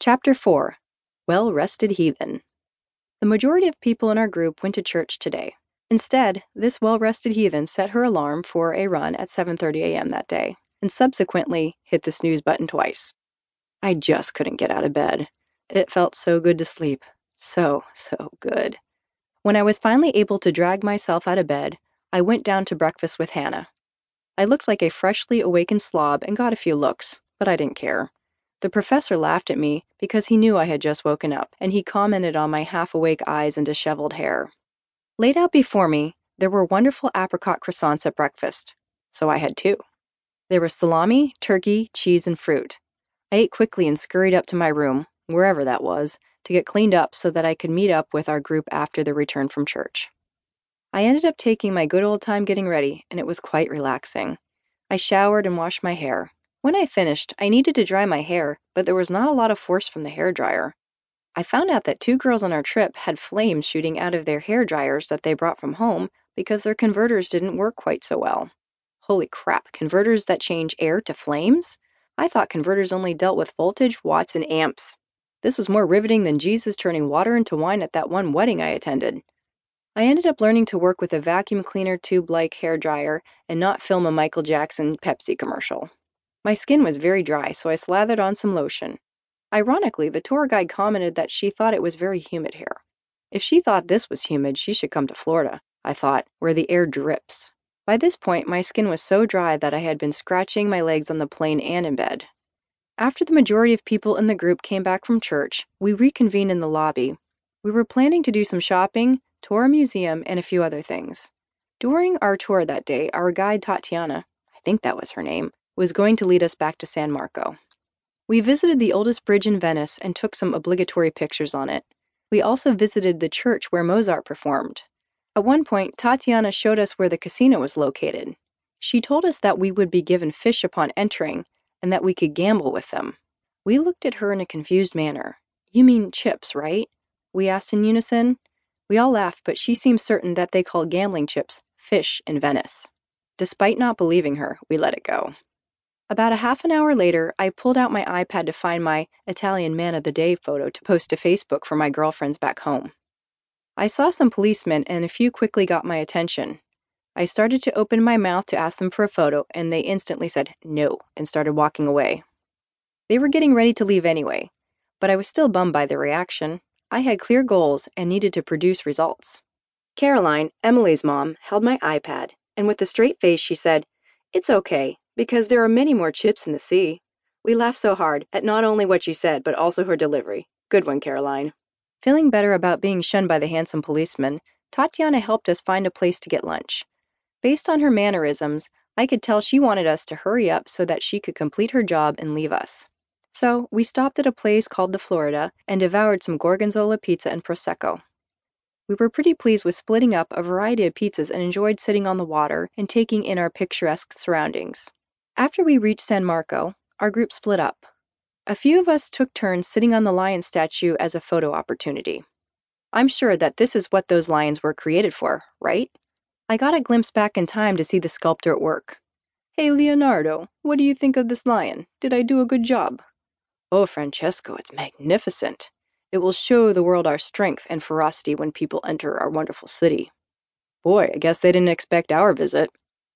Chapter 4. Well-Rested Heathen. The majority of people in our group went to church today. Instead, this well-rested heathen set her alarm for a run at 7:30 a.m. that day, and subsequently hit the snooze button twice. I just couldn't get out of bed. It felt so good to sleep. So good. When I was finally able to drag myself out of bed, I went down to breakfast with Hannah. I looked like a freshly awakened slob and got a few looks, but I didn't care. The professor laughed at me because he knew I had just woken up, and he commented on my half-awake eyes and disheveled hair. Laid out before me, there were wonderful apricot croissants at breakfast, so I had two. There was salami, turkey, cheese, and fruit. I ate quickly and scurried up to my room, wherever that was, to get cleaned up so that I could meet up with our group after the return from church. I ended up taking my good old time getting ready, and it was quite relaxing. I showered and washed my hair. When I finished, I needed to dry my hair, but there was not a lot of force from the hairdryer. I found out that two girls on our trip had flames shooting out of their hair dryers that they brought from home because their converters didn't work quite so well. Holy crap, converters that change air to flames? I thought converters only dealt with voltage, watts, and amps. This was more riveting than Jesus turning water into wine at that one wedding I attended. I ended up learning to work with a vacuum cleaner tube-like hairdryer and not film a Michael Jackson Pepsi commercial. My skin was very dry, so I slathered on some lotion. Ironically, the tour guide commented that she thought it was very humid here. If she thought this was humid, she should come to Florida, I thought, where the air drips. By this point, my skin was so dry that I had been scratching my legs on the plane and in bed. After the majority of people in the group came back from church, we reconvened in the lobby. We were planning to do some shopping, tour a museum, and a few other things. During our tour that day, our guide Tatiana, I think that was her name, was going to lead us back to San Marco. We visited the oldest bridge in Venice and took some obligatory pictures on it. We also visited the church where Mozart performed. At one point, Tatiana showed us where the casino was located. She told us that we would be given fish upon entering and that we could gamble with them. We looked at her in a confused manner. "You mean chips, right?" we asked in unison. We all laughed, but she seemed certain that they called gambling chips fish in Venice. Despite not believing her, we let it go. About a half an hour later, I pulled out my iPad to find my Italian Man of the Day photo to post to Facebook for my girlfriends back home. I saw some policemen and a few quickly got my attention. I started to open my mouth to ask them for a photo, and they instantly said no and started walking away. They were getting ready to leave anyway, but I was still bummed by their reaction. I had clear goals and needed to produce results. Caroline, Emily's mom, held my iPad, and with a straight face she said, "It's okay, because there are many more chips in the sea." We laughed so hard at not only what she said, but also her delivery. Good one, Caroline. Feeling better about being shunned by the handsome policeman, Tatiana helped us find a place to get lunch. Based on her mannerisms, I could tell she wanted us to hurry up so that she could complete her job and leave us. So we stopped at a place called the Florida and devoured some gorgonzola pizza and prosecco. We were pretty pleased with splitting up a variety of pizzas and enjoyed sitting on the water and taking in our picturesque surroundings. After we reached San Marco, our group split up. A few of us took turns sitting on the lion statue as a photo opportunity. I'm sure that this is what those lions were created for, right? I got a glimpse back in time to see the sculptor at work. "Hey, Leonardo, what do you think of this lion? Did I do a good job?" "Oh, Francesco, it's magnificent. It will show the world our strength and ferocity when people enter our wonderful city." "Boy, I guess they didn't expect our visit."